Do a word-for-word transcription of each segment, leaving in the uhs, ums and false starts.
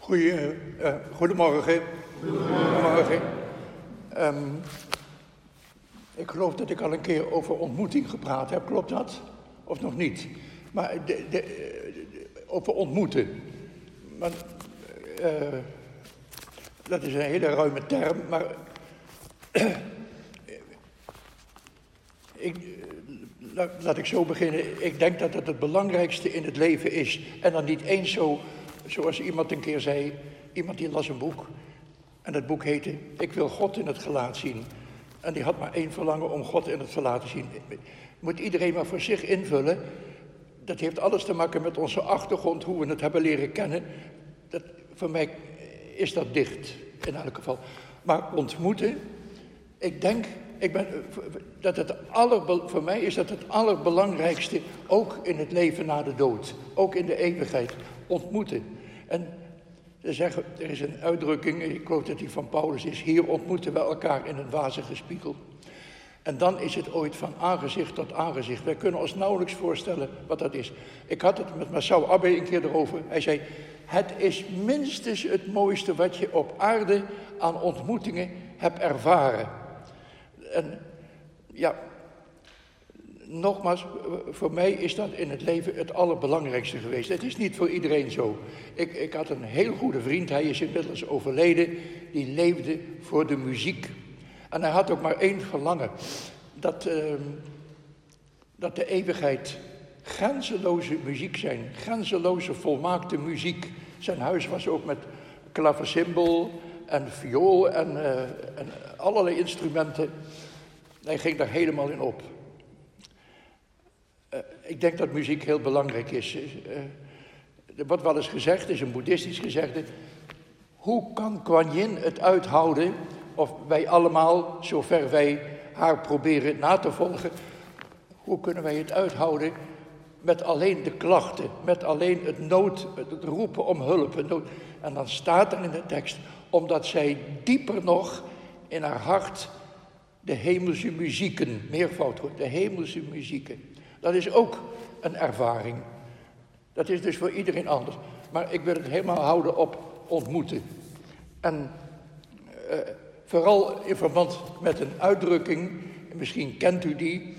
Goeie, uh, goedemorgen. Goedemorgen. Um, ik geloof dat ik al een keer over ontmoeting gepraat heb, klopt dat? Of nog niet? Maar de, de, de, over ontmoeten. Maar, uh, dat is een hele ruime term, maar ik, laat, laat ik zo beginnen. Ik denk dat het het belangrijkste in het leven is. En dan niet eens zo, zoals iemand een keer zei, iemand die las een boek. En dat boek heette, ik wil God in het gelaat zien. En die had maar één verlangen om God in het gelaat te zien. Moet iedereen maar voor zich invullen. Dat heeft alles te maken met onze achtergrond, hoe we het hebben leren kennen. Dat, voor mij is dat dicht, in elk geval. Maar ontmoeten, ik denk, ik ben, dat het aller, voor mij is dat het allerbelangrijkste, ook in het leven na de dood. Ook in de eeuwigheid, ontmoeten. En ze zeggen, er is een uitdrukking, ik geloof dat die van Paulus is, hier ontmoeten we elkaar in een wazige spiegel. En dan is het ooit van aangezicht tot aangezicht. Wij kunnen ons nauwelijks voorstellen wat dat is. Ik had het met Marcel Abbe een keer erover. Hij zei, het is minstens het mooiste wat je op aarde aan ontmoetingen hebt ervaren. En ja, nogmaals, voor mij is dat in het leven het allerbelangrijkste geweest. Het is niet voor iedereen zo. Ik, ik had een heel goede vriend, hij is inmiddels overleden, die leefde voor de muziek. En hij had ook maar één verlangen, dat, uh, dat de eeuwigheid grenzeloze muziek zijn, grenzeloze volmaakte muziek. Zijn huis was ook met klaversymbol en viool en, uh, en allerlei instrumenten. Hij ging daar helemaal in op. Uh, ik denk dat muziek heel belangrijk is. Uh, er wordt wel eens gezegd, het is een boeddhistisch gezegde, hoe kan Kuan Yin het uithouden, of wij allemaal, zover wij haar proberen na te volgen, hoe kunnen wij het uithouden met alleen de klachten, met alleen het nood, het roepen om hulp. Het nood. En dan staat er in de tekst, omdat zij dieper nog in haar hart de hemelse muzieken, meervoud hoort, de hemelse muzieken. Dat is ook een ervaring. Dat is dus voor iedereen anders. Maar ik wil het helemaal houden op ontmoeten. En uh, vooral in verband met een uitdrukking, misschien kent u die,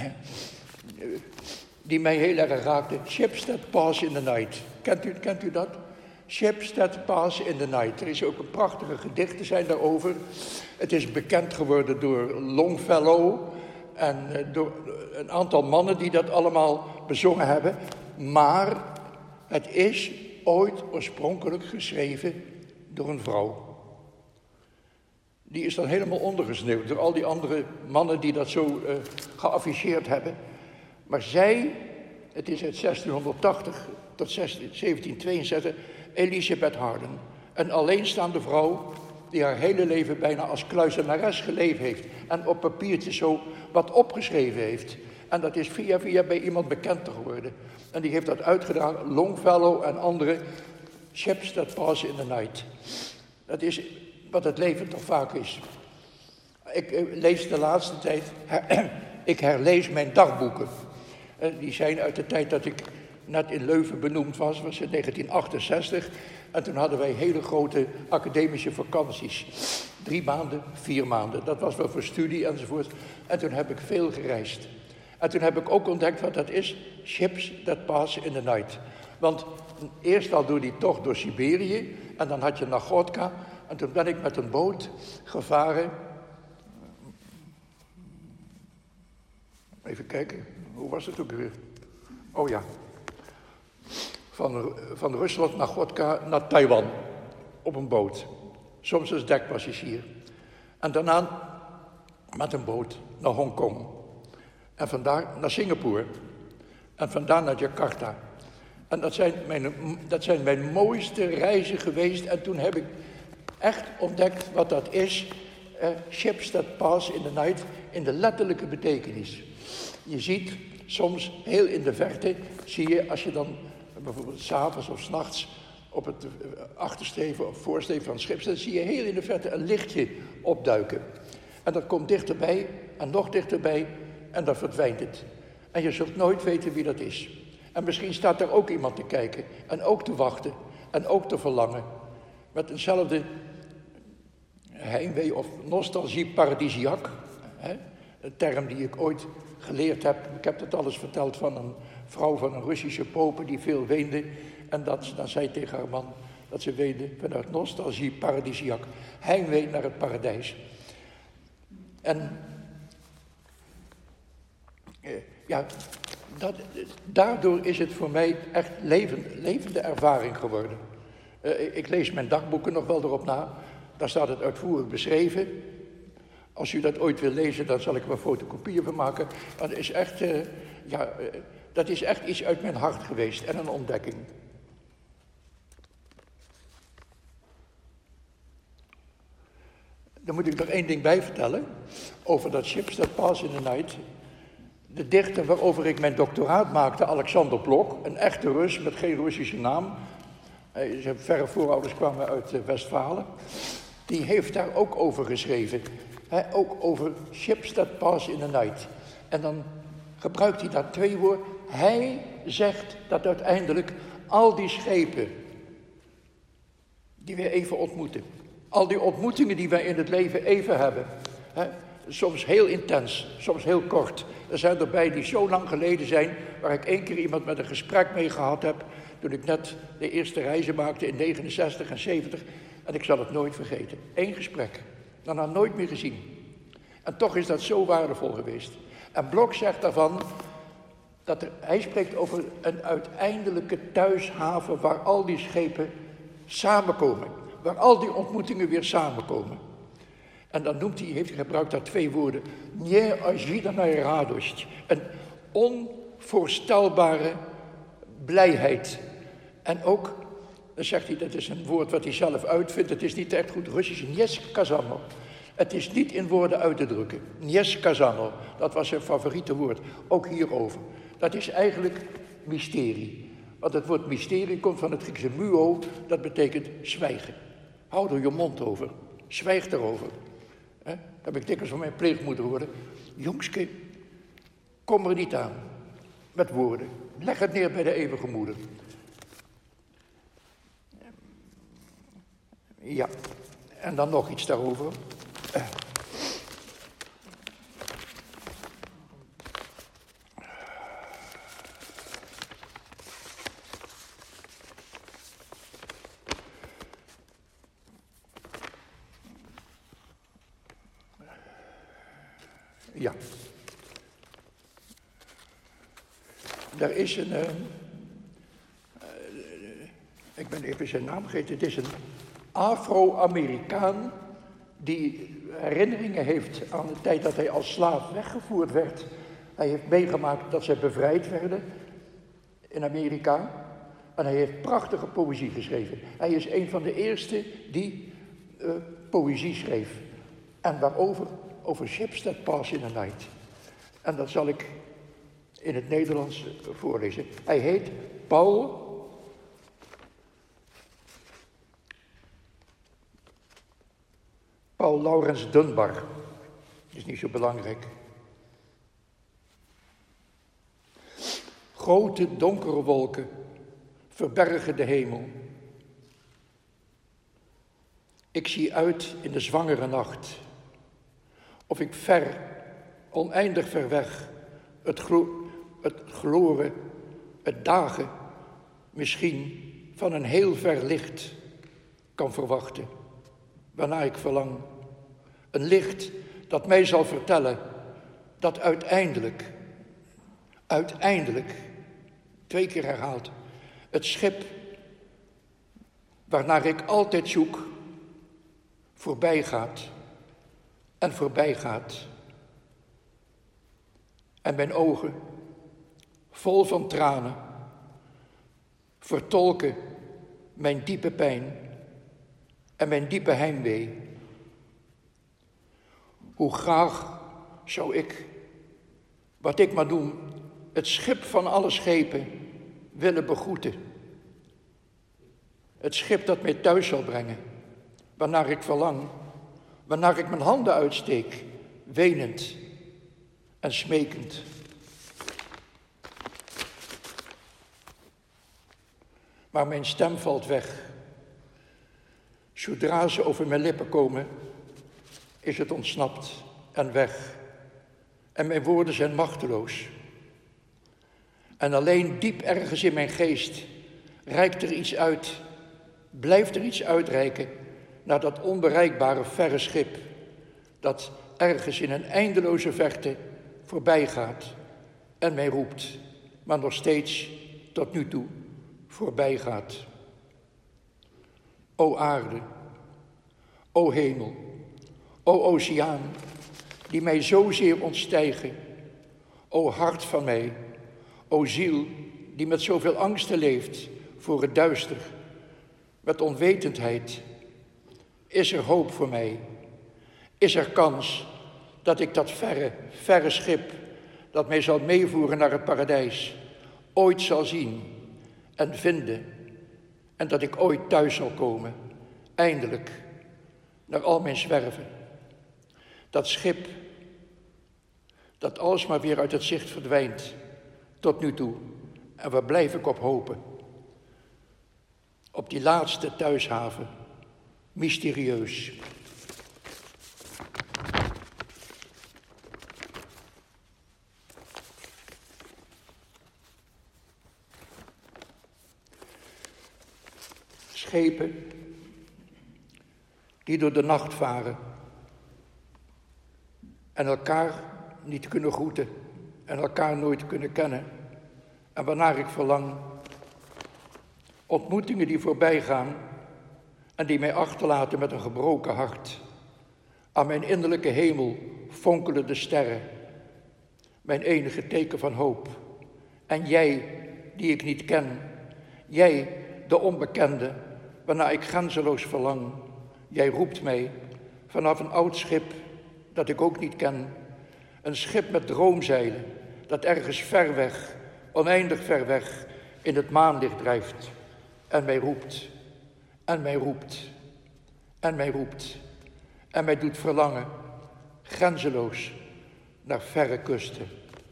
die mij heel erg raakte. Ships that pass in the night. Kent u, kent u dat? Ships that pass in the night. Er is ook een prachtige gedichten zijn daarover. Het is bekend geworden door Longfellow en door een aantal mannen die dat allemaal bezongen hebben. Maar het is ooit oorspronkelijk geschreven door een vrouw. Die is dan helemaal ondergesneeuwd door al die andere mannen die dat zo uh, geafficheerd hebben. Maar zij, het is uit zestienhonderdtachtig tot zeventienhonderdtweeënzestig, Elizabeth Harden. Een alleenstaande vrouw die haar hele leven bijna als kluizenares geleefd heeft. En op papiertje zo wat opgeschreven heeft. En dat is via via bij iemand bekender geworden. En die heeft dat uitgedragen, Longfellow en anderen. Ships that pass in the night. Dat is wat het leven toch vaak is. Ik uh, lees de laatste tijd, her, ik herlees mijn dagboeken. Uh, die zijn uit de tijd dat ik net in Leuven benoemd was, was in negentien achtenzestig. En toen hadden wij hele grote academische vakanties. Drie maanden, vier maanden. Dat was wel voor studie enzovoort. En toen heb ik veel gereisd. En toen heb ik ook ontdekt wat dat is. Ships that pass in the night. Want eerst al door die tocht door Siberië. En dan had je Nagotka. En toen ben ik met een boot gevaren. Even kijken, hoe was het ook weer? Oh ja. Van, van Rusland naar Nagotka naar Taiwan. Op een boot. Soms als dekpassagier. En daarna met een boot naar Hongkong. En vandaar naar Singapore. En vandaar naar Jakarta. En dat zijn mijn, dat zijn mijn mooiste reizen geweest. En toen heb ik echt ontdekt wat dat is. Uh, ships that pass in the night. In de letterlijke betekenis. Je ziet soms heel in de verte, zie je als je dan bijvoorbeeld 's avonds of 's nachts op het achtersteven of voorsteven van het schip staat, zie je heel in de verte een lichtje opduiken. En dat komt dichterbij en nog dichterbij en dan verdwijnt het. En je zult nooit weten wie dat is. En misschien staat er ook iemand te kijken en ook te wachten en ook te verlangen. met eenzelfde heimwee of nostalgie paradisiac. Hè? Een term die ik ooit geleerd heb. Ik heb dat alles verteld van een vrouw van een Russische pope die veel weende. En dat ze dan zei tegen haar man dat ze weende vanuit nostalgie paradisiac. Heimwee naar het paradijs. En eh, ja, dat, daardoor is het voor mij echt levend, levende ervaring geworden. Uh, ik lees mijn dagboeken nog wel erop na. Daar staat het uitvoerig beschreven. Als u dat ooit wil lezen, dan zal ik er een fotocopieën van maken. Dat is echt, uh, ja, uh, dat is echt iets uit mijn hart geweest en een ontdekking. Dan moet ik nog één ding bij vertellen. Over dat Ships That Pass in the Night. De dichter waarover ik mijn doctoraat maakte, Alexander Blok, een echte Rus met geen Russische naam. Zijn verre voorouders kwamen uit Westfalen. Die heeft daar ook over geschreven. He, ook over Ships That Pass in the Night. En dan gebruikt hij daar twee woorden. Hij zegt dat uiteindelijk al die schepen die we even ontmoeten. Al die ontmoetingen die wij in het leven even hebben. He, soms heel intens, soms heel kort. Er zijn erbij die zo lang geleden zijn, waar ik één keer iemand met een gesprek mee gehad heb, toen ik net de eerste reizen maakte in negenenzestig en zeventig. En ik zal het nooit vergeten. Eén gesprek. Daarna nooit meer gezien. En toch is dat zo waardevol geweest. En Blok zegt daarvan, dat er, hij spreekt over een uiteindelijke thuishaven waar al die schepen samenkomen. Waar al die ontmoetingen weer samenkomen. En dan noemt hij, heeft hij gebruikt daar twee woorden. Неожиданная радость. Een onvoorstelbare blijheid. En ook, dan zegt hij, dat is een woord wat hij zelf uitvindt. Het is niet echt goed Russisch. Несказанно. Het is niet in woorden uit te drukken. Несказанно. Dat was zijn favoriete woord. Ook hierover. Dat is eigenlijk mysterie. Want het woord mysterie komt van het Griekse muo. Dat betekent zwijgen. Hou er je mond over. Zwijg erover. He? Dat heb ik dikwijls van mijn pleegmoeder horen. Jongske, kom er niet aan. Met woorden. Leg het neer bij de eeuwige moeder. Ja, en dan nog iets daarover. Uh. Ja. Er is een... Uh, uh, ik ben even zijn naam vergeten. Het is een Afro-Amerikaan die herinneringen heeft aan de tijd dat hij als slaaf weggevoerd werd. Hij heeft meegemaakt dat zij bevrijd werden in Amerika. En hij heeft prachtige poëzie geschreven. Hij is een van de eerste die uh, poëzie schreef. En waarover? Over Ships That Pass in the Night. En dat zal ik in het Nederlands voorlezen. Hij heet Paul Paul Laurens Dunbar. Dat is niet zo belangrijk. Grote donkere wolken verbergen de hemel. Ik zie uit in de zwangere nacht. Of ik ver, oneindig ver weg, het, glo- het gloren, het dagen, misschien van een heel ver licht kan verwachten, waarna ik verlang. Een licht dat mij zal vertellen dat uiteindelijk, uiteindelijk, twee keer herhaald, het schip waarnaar ik altijd zoek, voorbij gaat. En voorbij gaat. En mijn ogen, vol van tranen, vertolken mijn diepe pijn en mijn diepe heimwee. Hoe graag zou ik, wat ik maar doe, het schip van alle schepen willen begroeten. Het schip dat mij thuis zal brengen, waarnaar ik verlang. Waarnaar ik mijn handen uitsteek, wenend en smekend. Maar mijn stem valt weg. Zodra ze over mijn lippen komen, is het ontsnapt en weg. En mijn woorden zijn machteloos. En alleen diep ergens in mijn geest reikt er iets uit, blijft er iets uitreiken naar dat onbereikbare verre schip, dat ergens in een eindeloze verte voorbij gaat en mij roept, maar nog steeds tot nu toe voorbij gaat. O aarde, o hemel, o oceaan, die mij zozeer ontstijgen. O hart van mij, o ziel, die met zoveel angsten leeft voor het duister, met onwetendheid. Is er hoop voor mij? Is er kans dat ik dat verre, verre schip, dat mij zal meevoeren naar het paradijs, ooit zal zien en vinden, en dat ik ooit thuis zal komen, eindelijk, naar al mijn zwerven. Dat schip, dat alsmaar weer uit het zicht verdwijnt, tot nu toe. En waar blijf ik op hopen? Op die laatste thuishaven, mysterieus. Schepen die door de nacht varen en elkaar niet kunnen groeten en elkaar nooit kunnen kennen. En waarnaar ik verlang, ontmoetingen die voorbij gaan en die mij achterlaten met een gebroken hart. Aan mijn innerlijke hemel fonkelen de sterren, mijn enige teken van hoop. En jij, die ik niet ken, jij, de onbekende, waarna ik grenzeloos verlang. Jij roept mij vanaf een oud schip dat ik ook niet ken. Een schip met droomzeilen dat ergens ver weg, oneindig ver weg, in het maanlicht drijft. En mij roept, en mij roept, en mij roept. En mij doet verlangen, grenzeloos, naar verre kusten.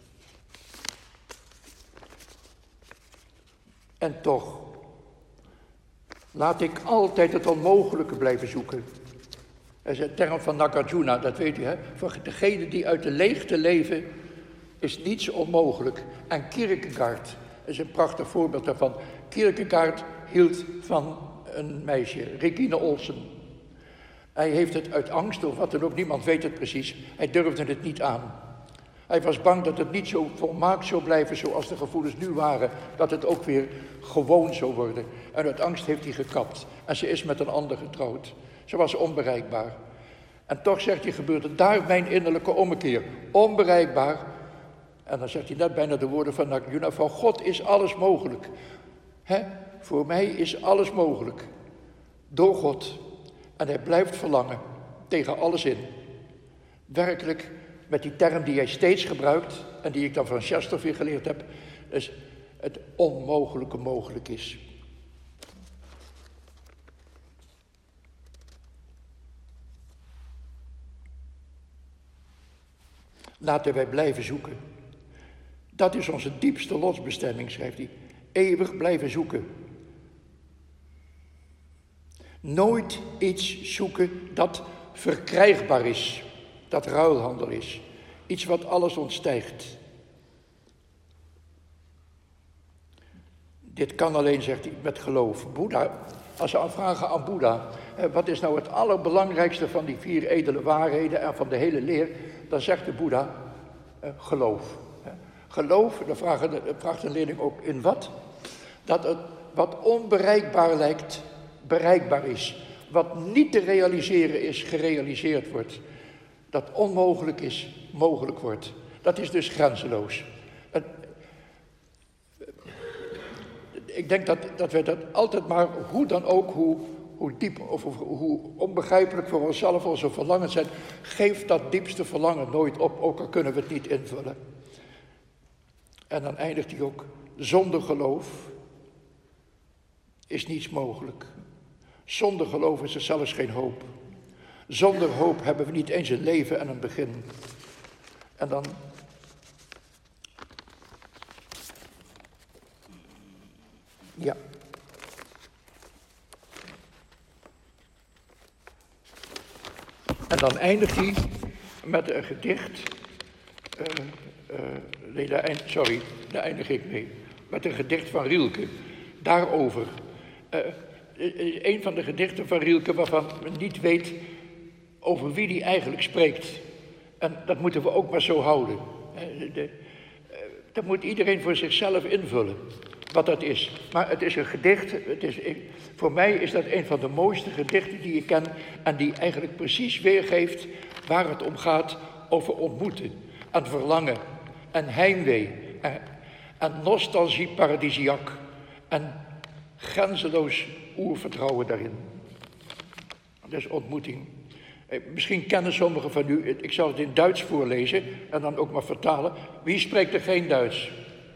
En toch, laat ik altijd het onmogelijke blijven zoeken. Dat is een term van Nagarjuna, dat weet u, hè? Voor degenen die uit de leegte leven, is niets onmogelijk. En Kierkegaard is een prachtig voorbeeld daarvan. Kierkegaard hield van een meisje, Regine Olsen. Hij heeft het uit angst, of wat dan ook, niemand weet het precies. Hij durfde het niet aan. Hij was bang dat het niet zo volmaakt zou blijven zoals de gevoelens nu waren. Dat het ook weer gewoon zou worden. En uit angst heeft hij gekapt. En ze is met een ander getrouwd. Ze was onbereikbaar. En toch zegt hij, gebeurde daar mijn innerlijke ommekeer. Onbereikbaar. En dan zegt hij net bijna de woorden van Nagarjuna. Van God is alles mogelijk. Hè? Voor mij is alles mogelijk. Door God. En hij blijft verlangen. Tegen alles in. Werkelijk, met die term die hij steeds gebruikt. En die ik dan van Chester weer geleerd heb. Is het onmogelijke mogelijk is. Laten wij blijven zoeken. Dat is onze diepste lotsbestemming, schrijft hij. Eeuwig blijven zoeken. Nooit iets zoeken dat verkrijgbaar is. Dat ruilhandel is. Iets wat alles ontstijgt. Dit kan alleen, zegt hij, met geloof. Boeddha, als ze vragen aan Boeddha, wat is nou het allerbelangrijkste van die vier edele waarheden en van de hele leer, dan zegt de Boeddha, eh, geloof. Geloof, dan vraagt, de, vraagt een leerling ook in wat? Dat het wat onbereikbaar lijkt, bereikbaar is. Wat niet te realiseren is, gerealiseerd wordt. Dat onmogelijk is, mogelijk wordt. Dat is dus grenzeloos. En, ik denk dat, dat we dat altijd maar, hoe dan ook, hoe, hoe diep of, of hoe onbegrijpelijk voor onszelf onze verlangen zijn, geef dat diepste verlangen nooit op, ook al kunnen we het niet invullen. En dan eindigt hij ook, zonder geloof is niets mogelijk. Zonder geloof is er zelfs geen hoop. Zonder hoop hebben we niet eens een leven en een begin. En dan ja. En dan eindigt hij met een gedicht. Uh, uh, nee, daar eind, sorry, daar eindig ik mee. Met een gedicht van Rilke. Daarover. Uh, uh, een van de gedichten van Rilke waarvan men niet weet over wie die eigenlijk spreekt. En dat moeten we ook maar zo houden. Uh, de, uh, dat moet iedereen voor zichzelf invullen. Wat dat is. Maar het is een gedicht. Het is, voor mij is dat een van de mooiste gedichten die ik ken. En die eigenlijk precies weergeeft waar het om gaat. Over ontmoeten. En verlangen. En heimwee. En, en nostalgie paradisiak. En grenzeloos oervertrouwen daarin. Dus ontmoeting. Misschien kennen sommigen van u. Ik zal het in Duits voorlezen. En dan ook maar vertalen. Wie spreekt er geen Duits?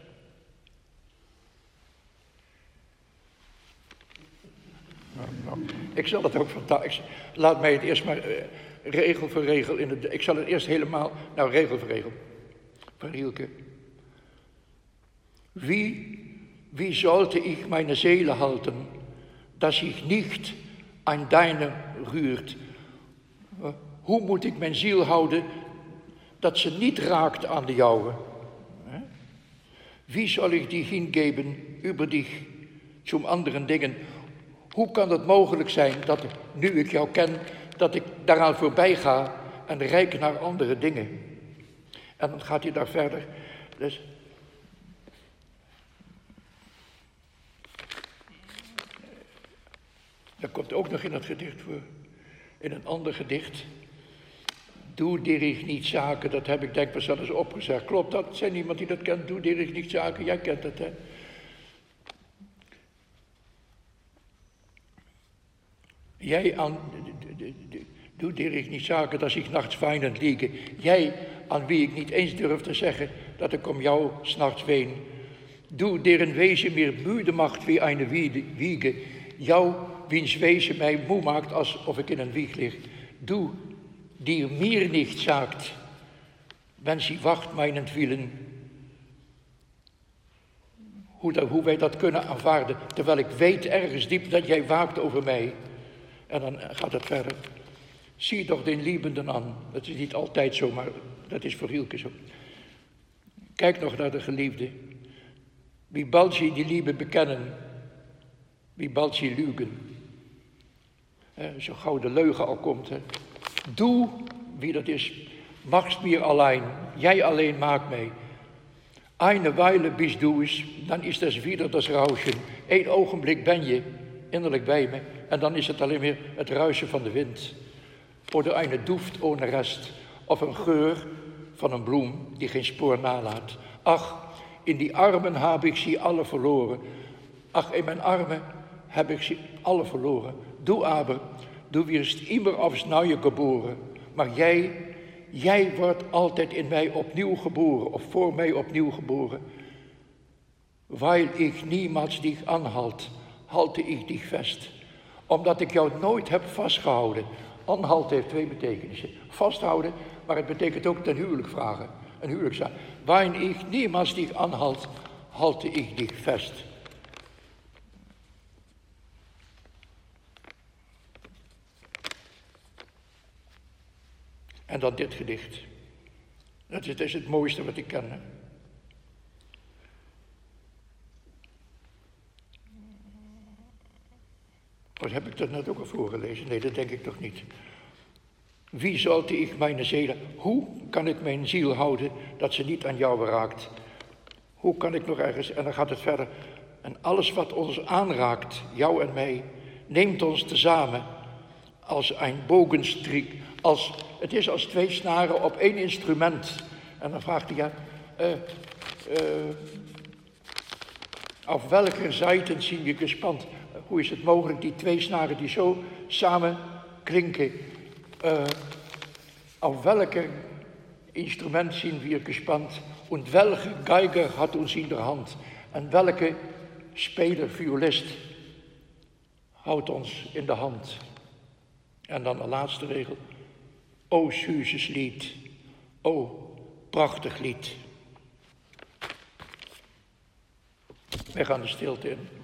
Ik zal het ook vertalen. Laat mij het eerst maar uh, regel voor regel in het. Ik zal het eerst helemaal. Nou, regel voor regel. Van Rilke. Wie, wie sollte ich meine Seele halten, dass sich nicht an deine rührt? Uh, hoe moet ik mijn ziel houden dat ze niet raakt aan de jouwe? Huh? Wie zal ik die hingeben über dich zum anderen dingen? Hoe kan het mogelijk zijn dat, nu ik jou ken, dat ik daaraan voorbij ga en reik naar andere dingen? En dan gaat hij daar verder. Dus, dat komt ook nog in het gedicht voor. In een ander gedicht. Doe dir niet zaken, dat heb ik denk ik pas eens opgezegd. Klopt dat? Zijn iemand die dat kent? Doe dir niet zaken, jij kent het, hè? Jij aan, doe dir niet zaken, dat ik nachts weinend liege. Jij, aan wie ik niet eens durf te zeggen, dat ik om jou s'nachts ween. Doe deren wezen meer müde macht wie eine wiege. Jou, wiens wezen mij moe maakt alsof ik in een wieg lig. Doe, die mir niet zaakt, wenn sie wacht meinentwillen. Hoe, dat, hoe wij dat kunnen aanvaarden, terwijl ik weet ergens diep dat jij waakt over mij. En dan gaat het verder. Zie toch den liebenden aan. Dat is niet altijd zo, maar dat is voor Rilke zo. Kijk nog naar de geliefde. Wie bald sie die liebe bekennen, wie bald sie lügen. Eh, zo gauw de leugen al komt. Hè. Doe, wie dat is, machst mir allein. Jij alleen maakt mij. Eine Weile bist du es, dan is das wieder das Rauschen. Eén ogenblik ben je innerlijk bij me. En dan is het alleen weer het ruisen van de wind. Oder eine Duft ohne Rest. Of een geur van een bloem die geen spoor nalaat. Ach, in die armen heb ik ze alle verloren. Ach, in mijn armen heb ik ze alle verloren. Du aber, du wirst immer aufs Neue geboren. Maar jij, jij wordt altijd in mij opnieuw geboren. Of voor mij opnieuw geboren. Weil ik niemals dich anhalt, halte ik dich vast. Omdat ik jou nooit heb vastgehouden. Anhalten heeft twee betekenissen. Vasthouden, maar het betekent ook ten huwelijk vragen. Een huwelijkszaak. Waarin ik niemals dich anhalt, halte ik dich vast. En dan dit gedicht. Dat is, dat is het mooiste wat ik ken. Hè? Of heb ik dat net ook al voorgelezen? Nee, dat denk ik toch niet. Wie sollte ik mijn ziel... Hoe kan ik mijn ziel houden dat ze niet aan jou raakt? Hoe kan ik nog ergens... En dan gaat het verder. En alles wat ons aanraakt, jou en mij, neemt ons tezamen als een bogenstrik. Als, het is als twee snaren op één instrument. En dan vraagt hij, ja... Uh, uh, op welke zijden zien je gespand? Hoe is het mogelijk, die twee snaren die zo samen klinken? Uh, auf welke instrument zien we gespannt? En welke Geiger had ons in de hand? En welke speler, violist, houdt ons in de hand? En dan de laatste regel. O süßes lied, o prachtig lied. Wij gaan de stilte in.